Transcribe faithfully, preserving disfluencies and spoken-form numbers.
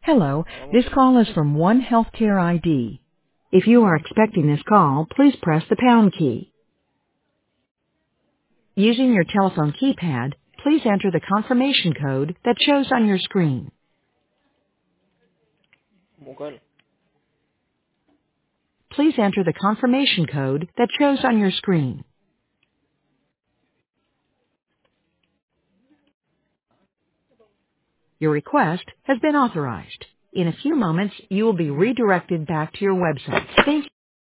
Hello, Vamos this a ver. call is from One Healthcare I D. If you are expecting this call, please press the pound key. Using your telephone keypad, please enter the confirmation code that shows on your screen. Búscalo. Please enter the confirmation code that shows on your screen. Your request has been authorized. In a few moments, you will be redirected back to your website. Thank